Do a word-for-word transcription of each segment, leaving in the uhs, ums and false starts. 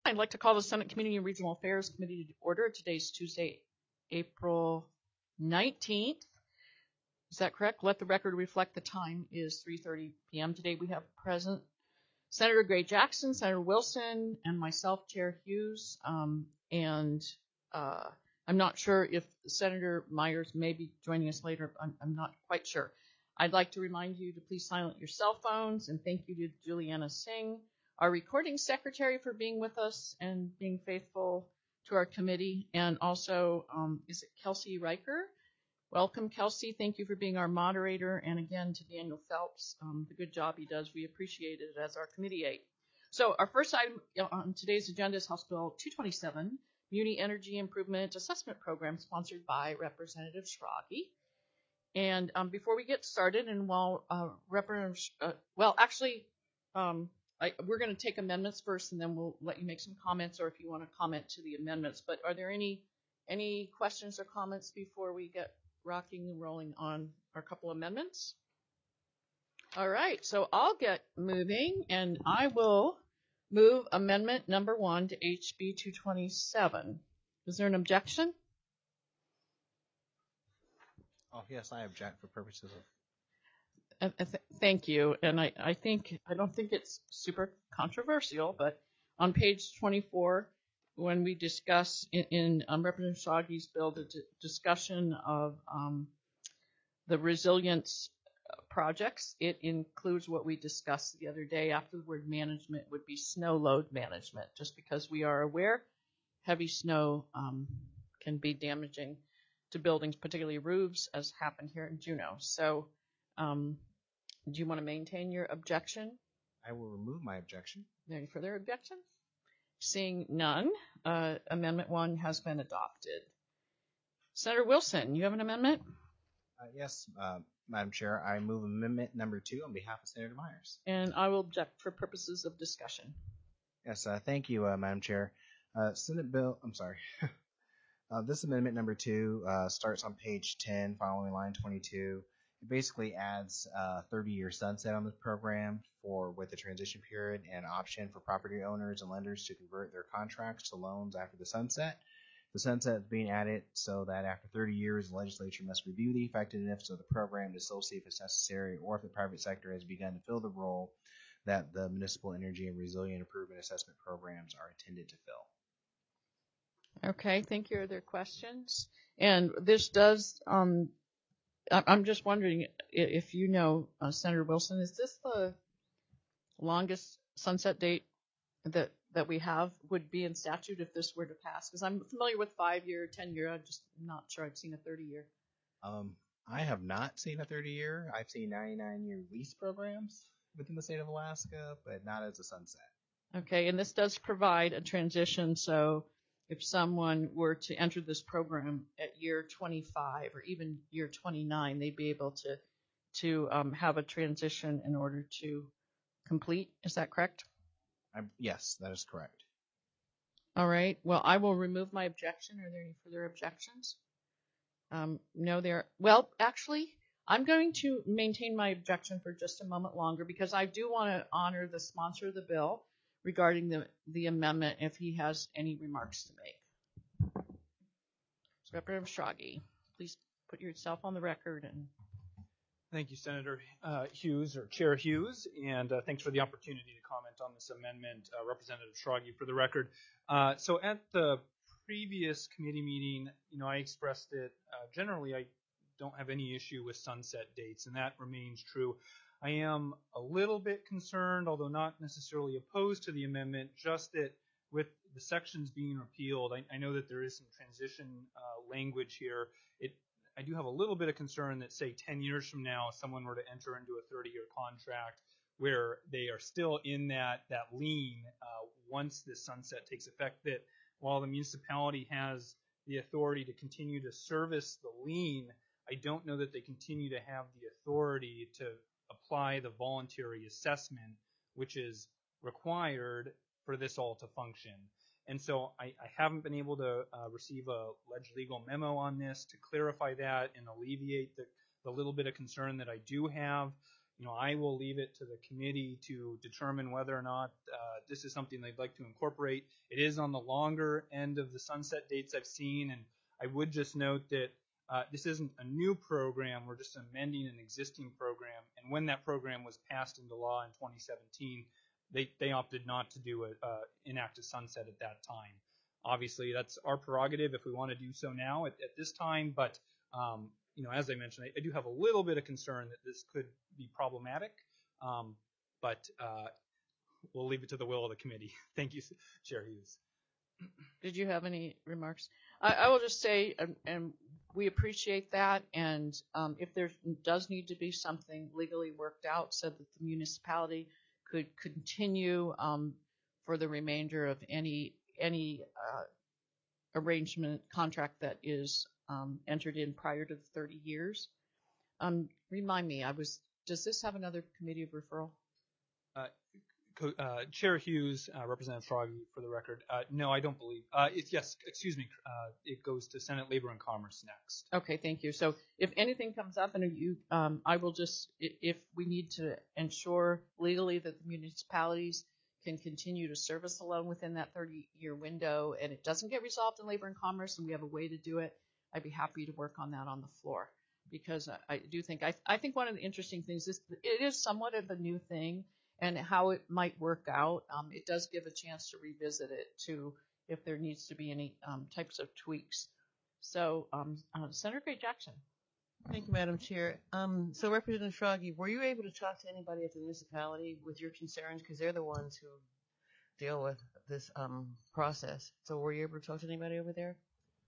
I'd like to call the Senate Community and Regional Affairs Committee to order. Today's Tuesday, April nineteenth. Is that correct? Let the record reflect the time is three thirty p m Today we have present Senator Gray Jackson, Senator Wilson, and myself, Chair Hughes. Um, and uh, I'm not sure if Senator Myers may be joining us later. I'm, I'm not quite sure. I'd like to remind you to please silence your cell phones, and thank you to Juliana Singh, our recording secretary, for being with us and being faithful to our committee. And also, um, is it Kelsey Riker? Welcome, Kelsey. Thank you for being our moderator. And again, to Daniel Phelps, um, the good job he does. We appreciate it as our committee aide. So our first item on today's agenda is House Bill two twenty-seven, Muni Energy Improvement Assessment Program, sponsored by Representative Schrage. And um, before we get started, and while uh, Representative, uh, well, actually, um, I, we're going to take amendments first, and then we'll let you make some comments, or if you want to comment to the amendments. But are there any any questions or comments before we get rocking and rolling on our couple amendments? All right, so I'll get moving, and I will move amendment number one to H B two twenty-seven. Is there an objection? Oh, yes, I object for purposes of... Uh, th thank you, and I, I think, I don't think it's super controversial, but on page twenty-four, when we discuss in, in um, Representative Schrage's bill, the d discussion of um, the resilience projects, it includes what we discussed the other day. After the word management would be snow load management, just because we are aware heavy snow um, can be damaging to buildings, particularly roofs, as happened here in Juneau. So um, do you want to maintain your objection? I will remove my objection. Any further objections? Seeing none, uh, amendment one has been adopted. Senator Wilson, you have an amendment? Uh, yes, uh, Madam Chair, I move amendment number two on behalf of Senator Myers. And I will object for purposes of discussion. Yes, uh, thank you, uh, Madam Chair. Uh, Senate Bill, I'm sorry. uh, this amendment number two uh, starts on page ten, following line twenty-two. It basically adds a thirty year sunset on this program for with a transition period and option for property owners and lenders to convert their contracts to loans after the sunset. The sunset is being added so that after thirty years, the legislature must review the effectiveness of the program to still see if it's necessary or if the private sector has begun to fill the role that the municipal energy and resilient improvement assessment programs are intended to fill. Okay, thank you. Are there questions? And this does, um, I'm just wondering if you know, uh, Senator Wilson, is this the longest sunset date that that we have would be in statute if this were to pass? Because I'm familiar with five-year, ten-year. I'm just not sure I've seen a thirty-year. Um, I have not seen a thirty-year. I've seen ninety-nine year lease programs within the state of Alaska, but not as a sunset. Okay, and this does provide a transition, so if someone were to enter this program at year twenty-five or even year twenty-nine, they'd be able to to um, have a transition in order to complete. Is that correct? I, yes, that is correct. All right. Well, I will remove my objection. Are there any further objections? Um, no, there. Well, actually, I'm going to maintain my objection for just a moment longer because I do want to honor the sponsor of the bill regarding the, the amendment if he has any remarks to make. So, Representative Schrage, please put yourself on the record. And thank you, Senator uh, Hughes, or Chair Hughes, and uh, thanks for the opportunity to comment on this amendment, uh, Representative Schrage, for the record. Uh, so at the previous committee meeting, you know, I expressed it, uh, generally I don't have any issue with sunset dates, and that remains true. I am a little bit concerned, although not necessarily opposed to the amendment, just that with the sections being repealed, I, I know that there is some transition uh, language here. It, I do have a little bit of concern that, say, ten years from now, someone were to enter into a thirty year contract where they are still in that, that lien uh, once this sunset takes effect, that while the municipality has the authority to continue to service the lien, I don't know that they continue to have the authority to apply the voluntary assessment, which is required for this all to function. And so I, I haven't been able to uh, receive a ledge legal memo on this to clarify that and alleviate the, the little bit of concern that I do have. you know, I will leave it to the committee to determine whether or not uh, this is something they'd like to incorporate. It is on the longer end of the sunset dates I've seen, and I would just note that uh, this isn't a new program. We're just amending an existing program, and when that program was passed into law in twenty seventeen, they, they opted not to do a, uh, enact a sunset at that time. Obviously, that's our prerogative if we want to do so now at, at this time, but um, you know, as I mentioned, I, I do have a little bit of concern that this could be problematic, um, but uh, we'll leave it to the will of the committee. Thank you, Chair Hughes. Did you have any remarks? I, I will just say, and, and we appreciate that, and um, if there does need to be something legally worked out so that the municipality could continue um, for the remainder of any any uh, arrangement contract that is um, entered in prior to the thirty years. Um, remind me, I was. Does this have another committee of referral? Uh, Uh, Chair Hughes, uh, Representative Schrage, for the record. Uh, no, I don't believe. Uh, it, yes, excuse me. Uh, it goes to Senate Labor and Commerce next. Okay, thank you. So if anything comes up, and you, um, I will just, if we need to ensure legally that the municipalities can continue to service a loan within that thirty-year window, and it doesn't get resolved in Labor and Commerce, and we have a way to do it, I'd be happy to work on that on the floor. Because I, I do think, I, I think one of the interesting things is it is somewhat of a new thing. And how it might work out, um, it does give a chance to revisit it too, if there needs to be any um, types of tweaks. So, um, uh, Senator Gray-Jackson. Thank you, Madam Chair. Um, so, Representative Schrage, were you able to talk to anybody at the municipality with your concerns? Because they're the ones who deal with this um, process. So, were you able to talk to anybody over there?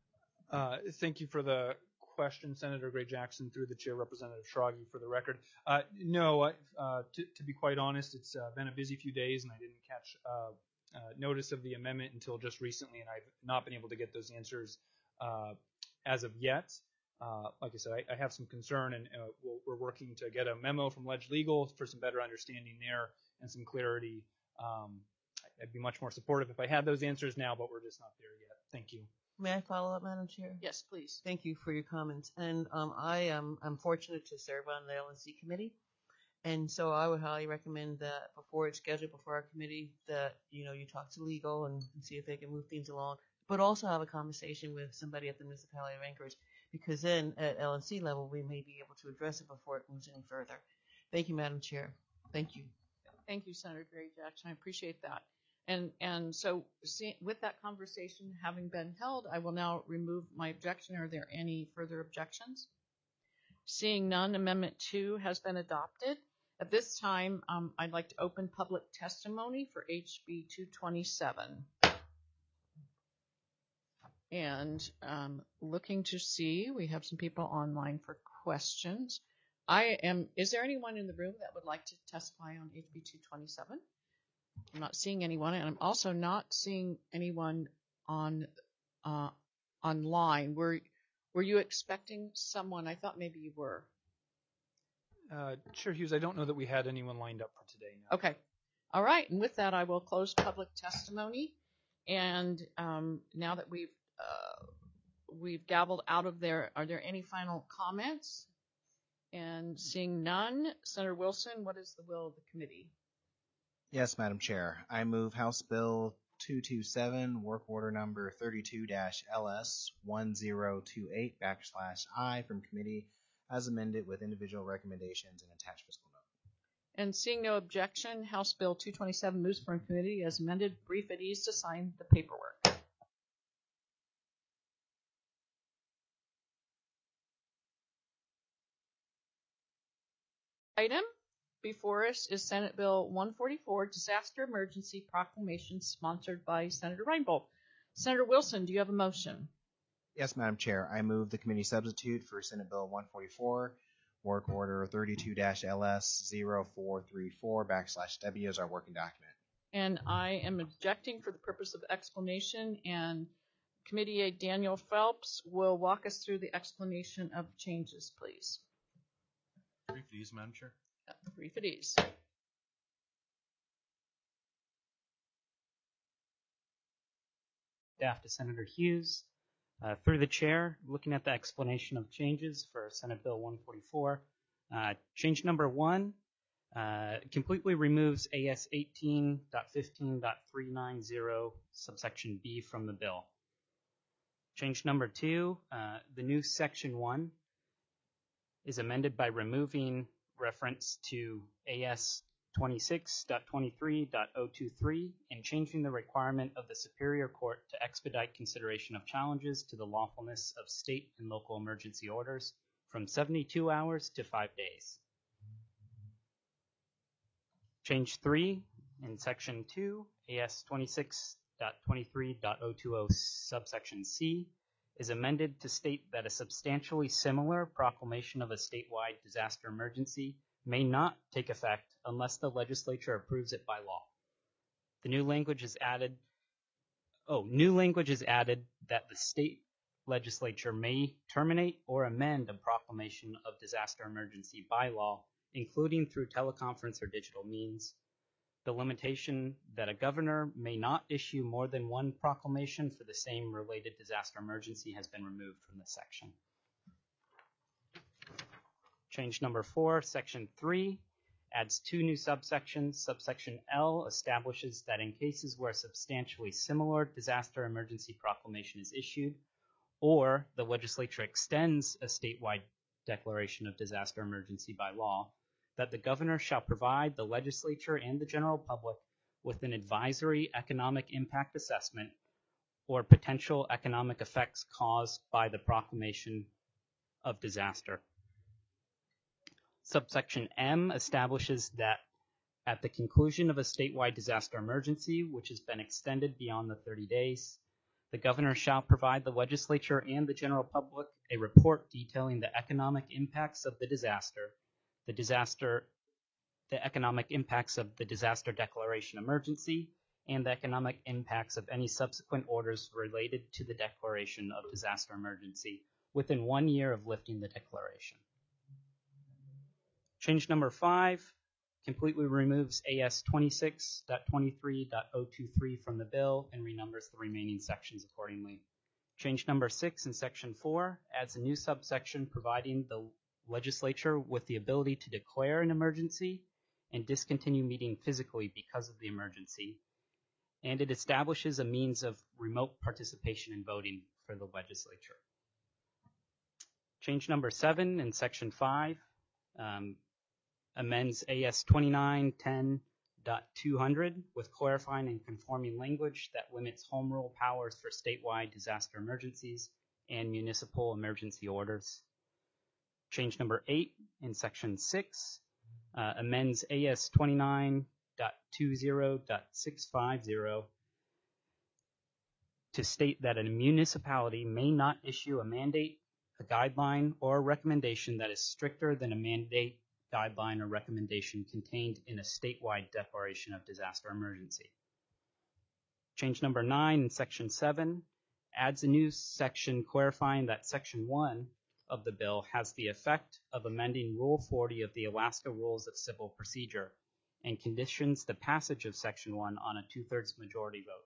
Uh, thank you for the question, Senator Gray-Jackson, through the chair, Representative Schrage, for the record. Uh, no, uh, to, to be quite honest, it's uh, been a busy few days, and I didn't catch uh, uh, notice of the amendment until just recently, and I've not been able to get those answers uh, as of yet. Uh, like I said, I, I have some concern, and uh, we'll, we're working to get a memo from Ledge Legal for some better understanding there and some clarity. Um, I'd be much more supportive if I had those answers now, but we're just not there yet. Thank you. May I follow up, Madam Chair? Yes, please. Thank you for your comments. And um, I am I'm fortunate to serve on the L and C committee, and so I would highly recommend that before it's scheduled before our committee, that you know you talk to legal and, and see if they can move things along, but also have a conversation with somebody at the municipality of Anchorage, because then at L and C level we may be able to address it before it moves any further. Thank you, Madam Chair. Thank you. Thank you, Senator Gray-Jackson. I appreciate that. And and so see, with that conversation having been held, I will now remove my objection. Are there any further objections? Seeing none, Amendment two has been adopted. At this time, um, I'd like to open public testimony for H B two twenty-seven. And um, looking to see, we have some people online for questions. I am, is there anyone in the room that would like to testify on H B two twenty-seven? I'm not seeing anyone, and I'm also not seeing anyone on uh, online. Were Were you expecting someone? I thought maybe you were. Uh, Chair Hughes, I don't know that we had anyone lined up for today. No. Okay. All right. And with that, I will close public testimony. And um, now that we've uh, we've gavelled out of there, are there any final comments? And seeing none, Senator Wilson, what is the will of the committee? Yes, Madam Chair. I move House Bill two twenty-seven, work order number thirty-two L S one zero two eight backslash I from committee as amended with individual recommendations and attached fiscal note. And seeing no objection, House Bill two twenty-seven moves from committee as amended. Brief at ease to sign the paperwork. Item before us is Senate Bill one forty-four, Disaster Emergency Proclamation, sponsored by Senator Reinbold. Senator Wilson, do you have a motion? Yes, Madam Chair. I move the committee substitute for Senate Bill one forty-four, work order thirty-two L S zero four three four backslash W as our working document. And I am objecting for the purpose of explanation, and Committee Aide Daniel Phelps will walk us through the explanation of changes, please. Brief at ease, Madam Chair. Brief at ease. Staff to Senator Hughes. Uh, through the chair, looking at the explanation of changes for Senate Bill one forty-four. Uh, change number one uh, completely removes A S eighteen point fifteen point three nine zero subsection B from the bill. Change number two, uh, the new section one is amended by removing reference to A S twenty-six point twenty-three point oh two three and changing the requirement of the Superior Court to expedite consideration of challenges to the lawfulness of state and local emergency orders from seventy-two hours to five days. Change three, in section two, A S twenty-six point twenty-three point oh two oh subsection C is amended to state that a substantially similar proclamation of a statewide disaster emergency may not take effect unless the legislature approves it by law. The new language is added, oh, new language is added that the state legislature may terminate or amend a proclamation of disaster emergency by law, including through teleconference or digital means. The limitation that a governor may not issue more than one proclamation for the same related disaster emergency has been removed from this section. Change number four, section three, adds two new subsections. Subsection L establishes that in cases where a substantially similar disaster emergency proclamation is issued, or the legislature extends a statewide declaration of disaster emergency by law, that the governor shall provide the legislature and the general public with an advisory economic impact assessment or potential economic effects caused by the proclamation of disaster. Subsection M establishes that at the conclusion of a statewide disaster emergency, which has been extended beyond the thirty days, the governor shall provide the legislature and the general public a report detailing the economic impacts of the disaster, the disaster, the economic impacts of the disaster declaration emergency, and the economic impacts of any subsequent orders related to the declaration of disaster emergency within one year of lifting the declaration. Change number five completely removes A S twenty-six point twenty-three point oh two three from the bill and renumbers the remaining sections accordingly. Change number six in section four adds a new subsection providing the legislature with the ability to declare an emergency and discontinue meeting physically because of the emergency. And it establishes a means of remote participation in voting for the legislature. Change number seven in section five um, amends A S twenty-nine ten point two hundred with clarifying and conforming language that limits home rule powers for statewide disaster emergencies and municipal emergency orders. Change number eight in section six uh, amends A S twenty-nine twenty point six five zero to state that a municipality may not issue a mandate, a guideline, or a recommendation that is stricter than a mandate, guideline, or recommendation contained in a statewide declaration of disaster emergency. Change number nine in section seven adds a new section clarifying that section one of the bill has the effect of amending Rule forty of the Alaska Rules of Civil Procedure and conditions the passage of section one on a two-thirds majority vote.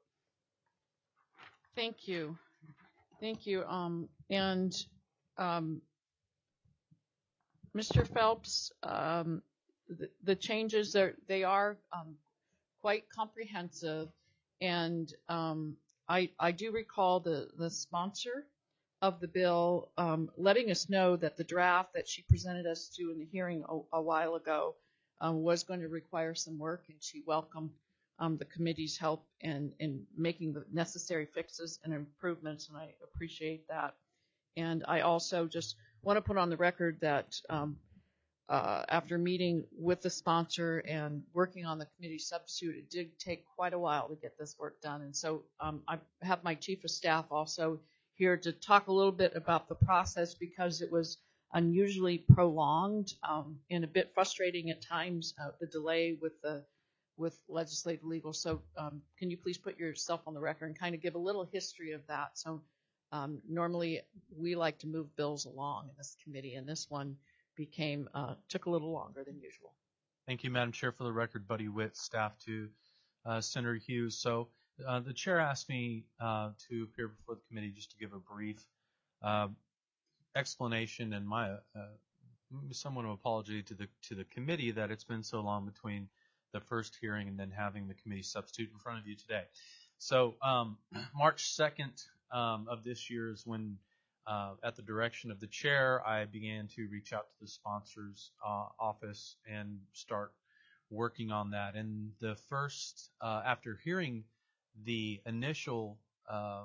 Thank you. Thank you. Um, and um, Mister Phelps, um, the, the changes are they are um, quite comprehensive, and um, I I do recall the the sponsor of the bill um, letting us know that the draft that she presented us to in the hearing a, a while ago um, was going to require some work, and she welcomed um, the committee's help in in making the necessary fixes and improvements, and I appreciate that. And I also just want to put on the record that um, uh, after meeting with the sponsor and working on the committee substitute, it did take quite a while to get this work done. And so um, I have my chief of staff also here to talk a little bit about the process because it was unusually prolonged um, and a bit frustrating at times, uh, the delay with the with legislative legal. So um, can you please put yourself on the record and kind of give a little history of that? So Um, normally, we like to move bills along in this committee, and this one became uh, took a little longer than usual. Thank you, Madam Chair. For the record, Buddy Witt, staff to uh, Senator Hughes. So uh, the chair asked me uh, to appear before the committee just to give a brief uh, explanation and my uh, somewhat of an apology to the to the committee that it's been so long between the first hearing and then having the committee substitute in front of you today. So um, March second um, of this year is when, uh, at the direction of the chair, I began to reach out to the sponsor's uh, office and start working on that. And the first, uh, after hearing the initial um,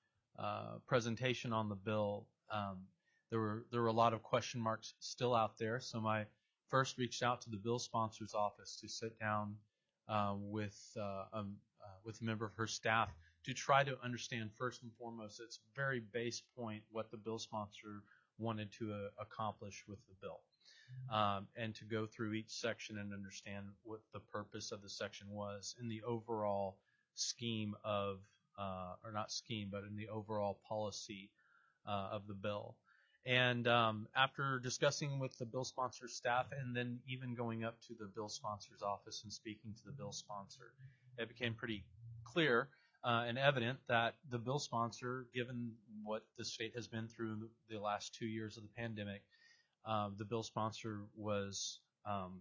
uh, presentation on the bill, um, there were there were a lot of question marks still out there. So my first reached out to the bill sponsor's office to sit down uh, with uh, um, uh, with a member of her staff to try to understand first and foremost its very base point, what the bill sponsor wanted to uh, accomplish with the bill, um, and to go through each section and understand what the purpose of the section was in the overall scheme of, uh, or not scheme, but in the overall policy uh, of the bill. And um, after discussing with the bill sponsor staff and then even going up to the bill sponsor's office and speaking to the bill sponsor, it became pretty clear uh, and evident that the bill sponsor, given what the state has been through the last two years of the pandemic, uh, the bill sponsor was um,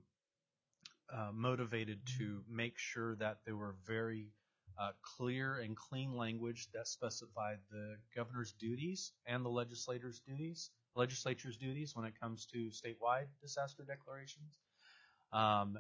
uh, motivated to make sure that there were very Uh, clear and clean language that specified the governor's duties and the legislator's duties, legislature's duties when it comes to statewide disaster declarations, um,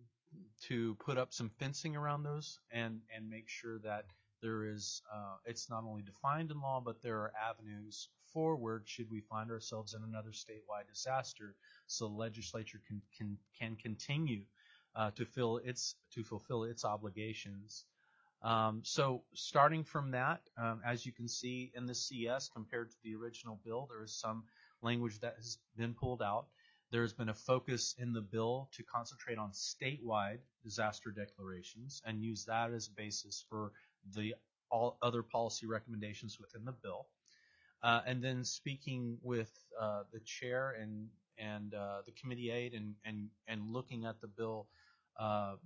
to put up some fencing around those and, and make sure that there is, uh, it's not only defined in law, but there are avenues forward should we find ourselves in another statewide disaster, so the legislature can, can, can continue uh, to fill its, to fulfill its obligations. Um, so starting from that, um, as you can see in the C S compared to the original bill, there is some language that has been pulled out. There has been a focus in the bill to concentrate on statewide disaster declarations and use that as a basis for the all other policy recommendations within the bill. Uh, and then speaking with uh, the chair and and uh, the committee aide and and and looking at the bill. Uh,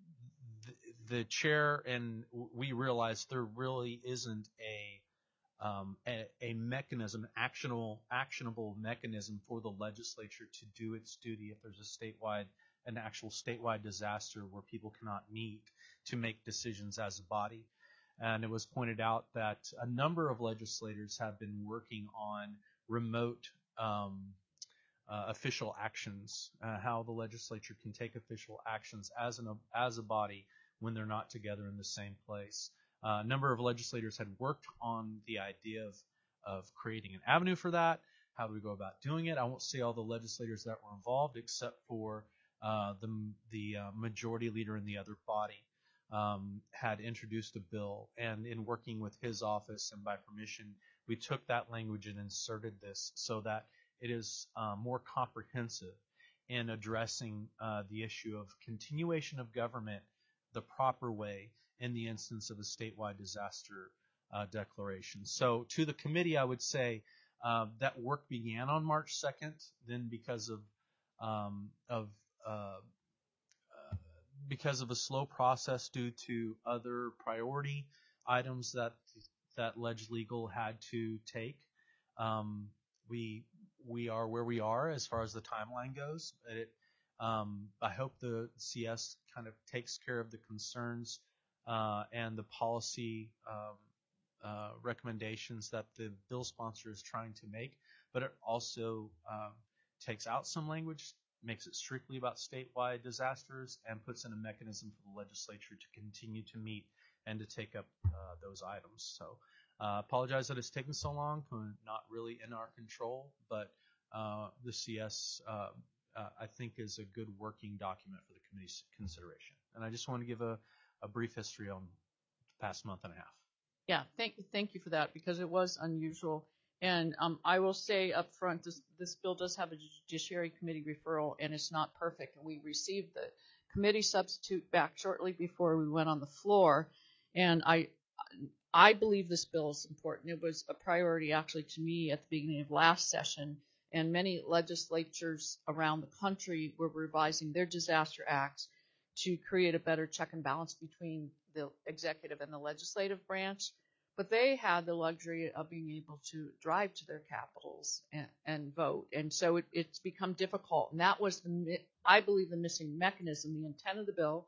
The chair and we realized there really isn't a, um, a a mechanism, actionable actionable mechanism for the legislature to do its duty if there's a statewide, an actual statewide disaster where people cannot meet to make decisions as a body. And it was pointed out that a number of legislators have been working on remote um, uh, official actions, uh, how the legislature can take official actions as an as a body when they're not together in the same place. Uh, a number of legislators had worked on the idea of, of creating an avenue for that. How do we go about doing it? I won't say all the legislators that were involved except for uh, the, the uh, majority leader in the other body um, had introduced a bill. And in working with his office and by permission, we took that language and inserted this so that it is uh, more comprehensive in addressing uh, the issue of continuation of government the proper way in the instance of a statewide disaster uh, declaration. So to the committee, I would say uh, that work began on March second. Then because of um, of uh, uh, because of a slow process due to other priority items that that Ledge Legal had to take, um, we we are where we are as far as the timeline goes. It, Um, I hope the C S kind of takes care of the concerns uh, and the policy um, uh, recommendations that the bill sponsor is trying to make, but it also um, takes out some language, makes it strictly about statewide disasters, and puts in a mechanism for the legislature to continue to meet and to take up uh, those items. So uh, apologize that it's taken so long, not really in our control, but uh, the C S uh, Uh, I think is a good working document for the committee's consideration. And I just want to give a, a brief history on the past month and a half. Yeah, thank thank you for that because it was unusual. And um, I will say up front, this this bill does have a Judiciary Committee referral, and it's not perfect. We received the committee substitute back shortly before we went on the floor, and I I believe this bill is important. It was a priority actually to me at the beginning of last session. And many legislatures around the country were revising their disaster acts to create a better check and balance between the executive and the legislative branch. but they had the luxury of being able to drive to their capitals and, and vote. And so it, it's become difficult. And that was, the, I believe, the missing mechanism. The intent of the bill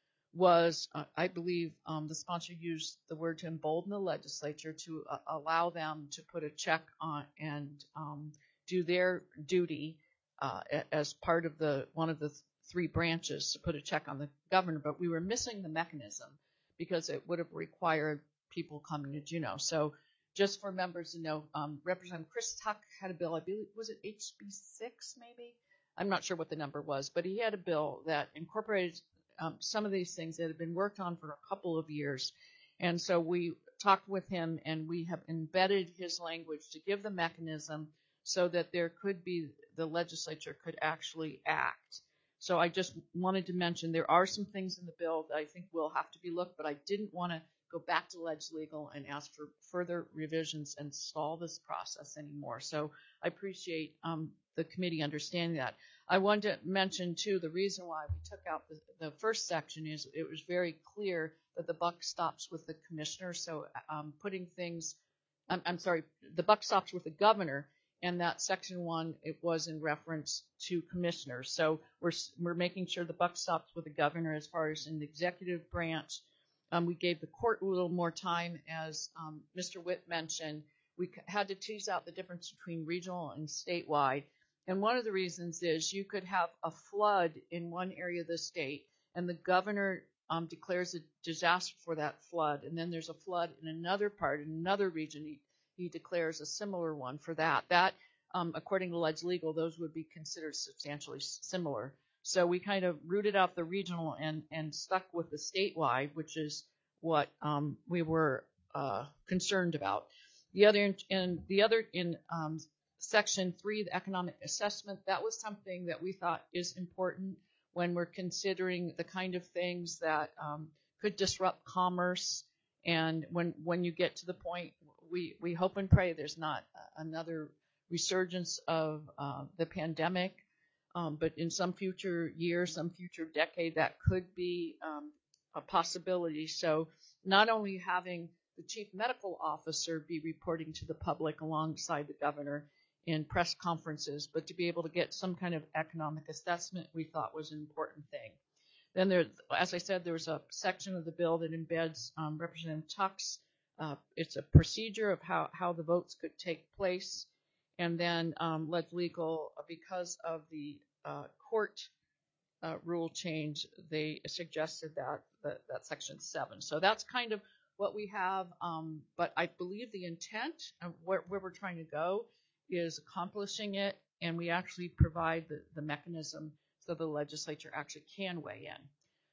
was, uh, I believe, um, the sponsor used the word to embolden the legislature to uh, allow them to put a check on and um, do their duty uh, as part of the one of the th- three branches to put a check on the governor. But we were missing the mechanism because it would have required people coming to Juneau. So just for members to know, um, Representative Chris Tuck had a bill, I believe, was it H B six maybe? I'm not sure what the number was, but he had a bill that incorporated um, some of these things that had been worked on for a couple of years. And so we talked with him, and we have embedded his language to give the mechanism so that there could be, the legislature could actually act. So I just wanted to mention there are some things in the bill that I think will have to be looked, but I didn't want to go back to Leg Legal and ask for further revisions and stall this process anymore. So I appreciate um, the committee understanding that. I wanted to mention, too, the reason why we took out the, the first section is it was very clear that the buck stops with the commissioner. So um, putting things, I'm, I'm sorry, the buck stops with the governor, and that section one, it was in reference to commissioners. So we're, we're making sure the buck stops with the governor as far as in the executive branch. Um, we gave the court a little more time, as um, Mister Witt mentioned. We had to tease out the difference between regional and statewide. And one of the reasons is you could have a flood in one area of the state, and the governor um, declares a disaster for that flood. And then there's a flood in another part, in another region. He, he declares a similar one for that. That, um, according to Leg Legal, those would be considered substantially similar. So we kind of rooted out the regional and, and stuck with the statewide, which is what um, we were uh, concerned about. The other and the other in um, section three, the economic assessment, that was something that we thought is important when we're considering the kind of things that um, could disrupt commerce. And when when you get to the point, we we hope and pray there's not another resurgence of uh, the pandemic. Um, but in some future year, some future decade, that could be um, a possibility. So not only having the chief medical officer be reporting to the public alongside the governor in press conferences, but to be able to get some kind of economic assessment, we thought was an important thing. Then there, as I said, there was a section of the bill that embeds um, Representative Tuck's. Uh, it's a procedure of how, how the votes could take place. And then um, Leg Legal, because of the uh, court uh, rule change, they suggested that, that that section seven. So that's kind of what we have. Um, but I believe the intent of where, where we're trying to go is accomplishing it, and we actually provide the, the mechanism so the legislature actually can weigh in.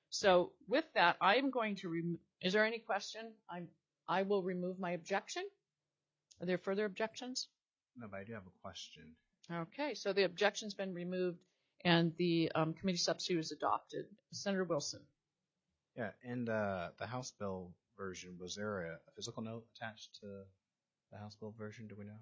So with that, I'm going to. Rem- is there any question? I'm. I will remove my objection. Are there further objections? No, but I do have a question. Okay, so the objection's been removed, and the um, committee substitute is adopted. Senator Wilson. Yeah, and uh, the House bill version, was there a, a physical note attached to the House bill version? Do we know?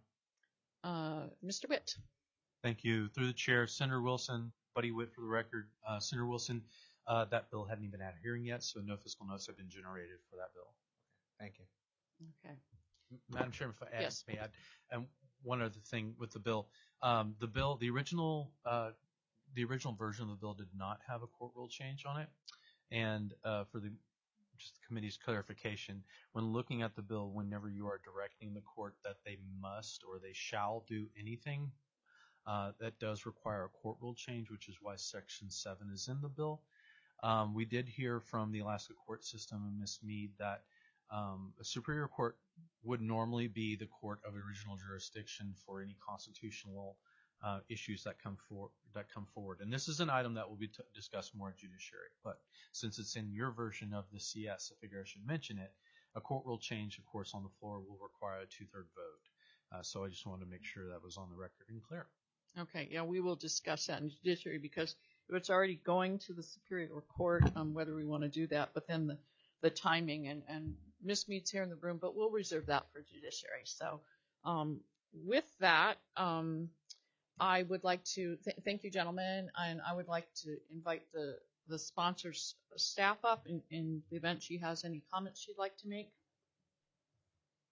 Uh, Mister Witt. Thank you. Through the chair, Senator Wilson, Buddy Witt for the record. Uh, Senator Wilson, uh, that bill hadn't even had a hearing yet, so no fiscal notes have been generated for that bill. Thank you. Okay. Madam Chairman, if I add, Yes. may add, and one other thing with the bill, um, the bill, the original, uh, the original version of the bill did not have a court rule change on it, and uh, for the just the committee's clarification, when looking at the bill, whenever you are directing the court that they must or they shall do anything, uh, that does require a court rule change, which is why Section seven is in the bill. Um, we did hear from the Alaska court system and Miz Mead that um, a Superior Court would normally be the court of original jurisdiction for any constitutional uh, issues that come for that come forward. And this is an item that will be t- discussed more in judiciary. But since it's in your version of the C S, I figure I should mention it. A court rule change, of course, on the floor will require a two-third vote. Uh, so I just wanted to make sure that was on the record and clear. Okay, yeah, we will discuss that in judiciary because it's already going to the Superior Court on um, whether we want to do that, but then the, the timing and, and Miz Mead's here in the room, but we'll reserve that for judiciary. So um, with that, um, I would like to th- thank you, gentlemen, and I would like to invite the, the sponsor's staff up in, in the event she has any comments she'd like to make.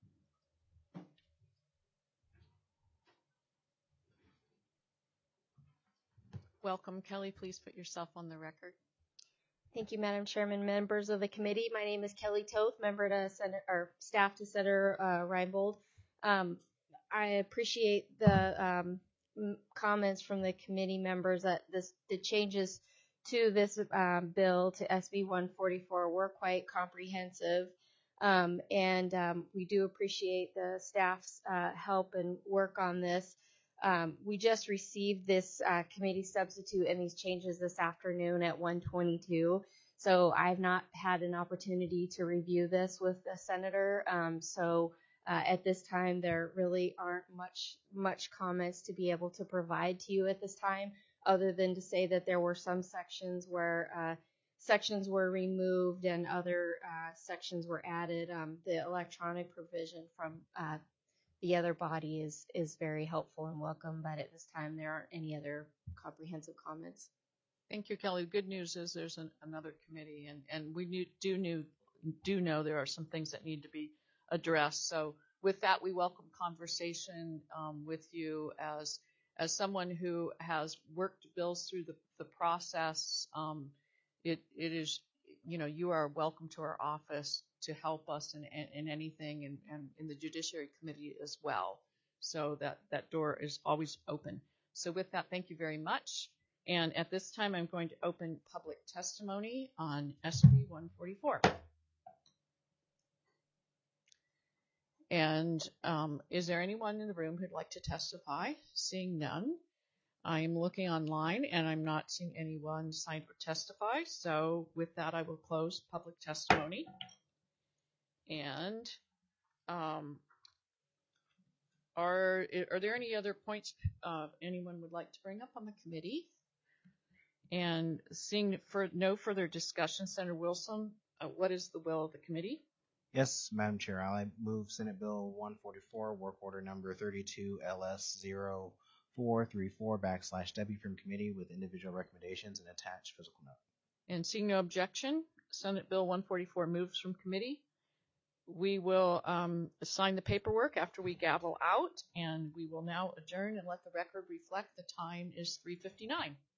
Welcome, Kelly. Please put yourself on the record. Thank you, Madam Chairman, members of the committee. My name is Kelly Toth, member to Senator or staff to Senator uh, Reinbold. Um, I appreciate the um, m- comments from the committee members that this the changes to this um, bill to S B one forty-four were quite comprehensive, um, and um, we do appreciate the staff's uh, help and work on this. Um, we just received this uh, committee substitute and these changes this afternoon at one twenty-two. So I've not had an opportunity to review this with the senator. Um, so uh, at this time, there really aren't much much comments to be able to provide to you at this time, other than to say that there were some sections where uh, sections were removed and other uh, sections were added. Um, the electronic provision from uh, the other body is is very helpful and welcome, but at this time there aren't any other comprehensive comments. Thank you, Kelly. Good news is there's an, another committee, and, and we knew, do knew, do know there are some things that need to be addressed. So with that, we welcome conversation um, with you as as someone who has worked bills through the, the process. Um, it it is, you know, you are welcome to our office to help us in, in, in anything, and, and in the Judiciary Committee as well. So that, that door is always open. So with that, thank you very much. And at this time, I'm going to open public testimony on S B one forty-four. And um, is there anyone in the room who'd like to testify? Seeing none. I'm looking online and I'm not seeing anyone signed to testify. So with that, I will close public testimony. And um, are are there any other points uh, anyone would like to bring up on the committee? And seeing for no further discussion, Senator Wilson, uh, what is the will of the committee? Yes, Madam Chair, I move Senate Bill one forty-four, Work Order Number thirty-two L S zero four three four backslash W from committee with individual recommendations and attached physical note. And seeing no objection, Senate Bill one forty-four moves from committee. We will um, sign the paperwork after we gavel out, and we will now adjourn and let the record reflect the time is three fifty-nine.